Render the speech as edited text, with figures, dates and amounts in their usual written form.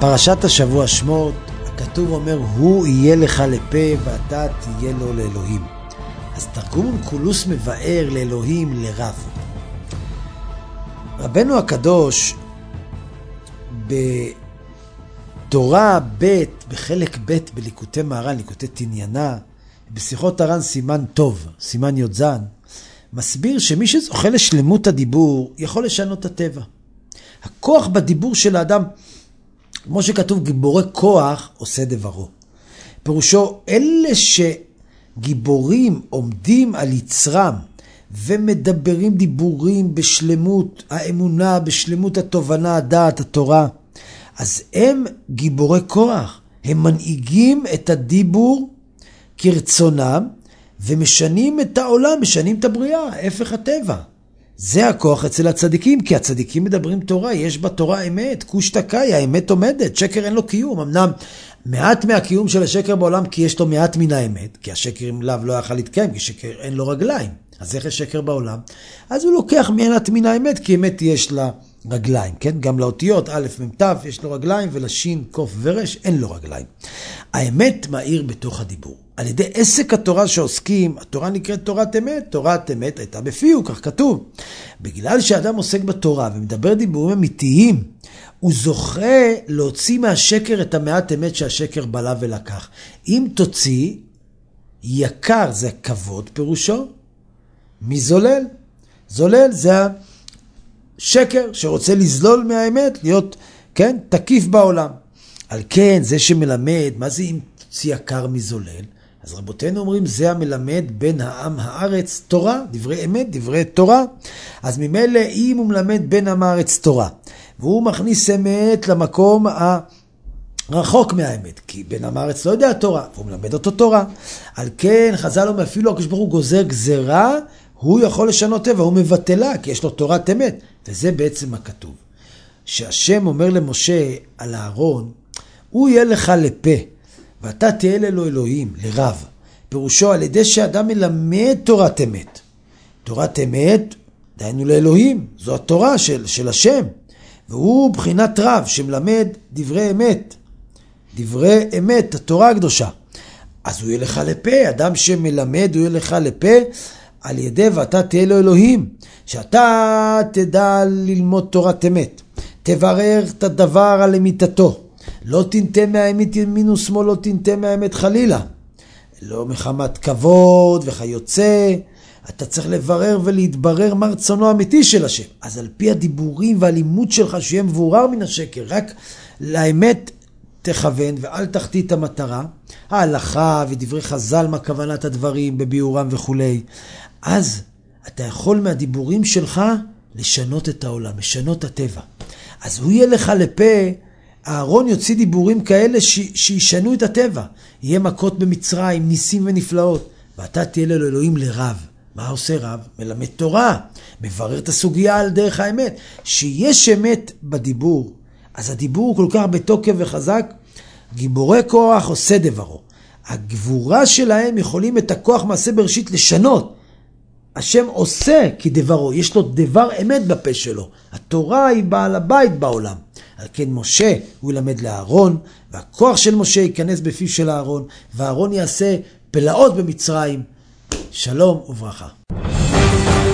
פרשת השבוע שמות, הכתוב אומר, הוא יהיה לך לפה ואתה תהיה לו לאלוהים. אז תרגום אונקולוס מבאר לאלוהים לרב. רבנו הקדוש בתורה ב' בחלק ב' בליקוטי מהר"ן, ליקוטי תניינה, בשיחות הר"ן סימן טוב, סימן י"ז, מסביר שמי שזוכה לשלמות הדיבור יכול לשנות את הטבע. הכוח בדיבור של האדם, כמו שכתוב, גיבורי כוח עושה דברו. פירושו, אלה שגיבורים עומדים על יצרם ומדברים דיבורים בשלמות האמונה, בשלמות התובנה, הדעת, התורה, אז הם גיבורי כוח. הם מנהיגים את הדיבור כרצונם ומשנים את העולם, משנים את הבריאה, הפך הטבע. זה הכוח אצל הצדיקים, כי הצדיקים מדברים תורה, יש בתורה אמת, קוש תקאי, האמת עומדת, שקר אין לו קיום. אמנם מעט מהקיום של השקר בעולם, כי יש לו מעט מן האמת, כי השקר עם לאו לא יכל להתקיים, כי שקר אין לו רגליים. אז איך יש שקר בעולם? אז הוא לוקח מעט מן האמת, כי אמת יש לה רגליים, כן? גם לאותיות א' מ' ת' יש לו רגליים, ולשין קוף ורש אין לו רגליים. האמת מאיר בתוך הדיבור. על ידי עסק התורה שעוסקים, התורה נקראת תורת אמת, תורת אמת הייתה בפיהו, כך כתוב. בגלל שאדם עוסק בתורה ומדבר דיבורים אמיתיים, הוא זוכה להוציא מהשקר את המעט אמת שהשקר בלה ולקח. אם תוציא, יקר זה כבוד פירושו, מזולל. זולל זה השקר שרוצה לזלול מהאמת, להיות, כן, תקיף בעולם. על כן, זה שמלמד, מה זה אם תוציא יקר מזולל? אז רבותינו אומרים, זה המלמד בין העם הארץ תורה, דברי אמת, דברי תורה. אז ממילא אם הוא מלמד בין העם הארץ תורה, והוא מכניס אמת למקום הרחוק מהאמת, כי בין העם הארץ לא יודע תורה, והוא מלמד אותו תורה. על כן חז"ל אומר, אפילו הקדוש ברוך הוא גוזר גזרה, הוא יכול לשנות טבע, הוא מבטלה, כי יש לו תורת אמת. וזה בעצם הכתוב. שהשם אומר למשה על הארון, הוא יהיה לך לפה, ואתה תהיה לו אלוהים, לרב. פירושו על ידי שאדם מלמד תורת אמת. תורת אמת, דיינו לאלוהים, זו התורה של השם. והוא בחינת רב שמלמד דברי אמת. דברי אמת, התורה הקדושה. אז הוא יהיה לך לפה, אדם שמלמד הוא יהיה לך לפה, על ידי ואתה תהיה לו אלוהים. שאתה תדע ללמוד תורת אמת. תברר את הדבר על אמיתתו. לא תנתה מהאמת ימין ושמאל, לא תנתה מהאמת חלילה. לא מחמת כבוד וכיוצא. אתה צריך לברר ולהתברר מה רצונו האמיתי של השם. אז על פי הדיבורים והלימוד שלך שיהיה מבורר מן השקר, רק לאמת תכוון ואל תחטיא את המטרה. ההלכה ודברי חז"ל מה כוונת הדברים בביאורם וכו'. אז אתה יכול מהדיבורים שלך לשנות את העולם, לשנות את הטבע. אז הוא יהיה לך לפה, הארון יוציא דיבורים כאלה שישנו את הטבע. יהיה מכות במצרים, ניסים ונפלאות. ואתה תהיה לו אלוהים לרב. מה עושה רב? מלמד תורה. מברר את הסוגיה על דרך האמת. שיש אמת בדיבור. אז הדיבור הוא כל כך בתוקף וחזק. גיבורי כוח עושה דברו. הגבורה שלהם יכולים את הכוח מעשה בראשית לשנות. השם עושה כדברו, יש לו דבר אמת בפה שלו. התורה היא בעל הבית בעולם. על כן משה הוא ילמד לאהרון, והכוח של משה ייכנס בפיו של אהרון, והאהרון יעשה פלאות במצרים. שלום וברכה.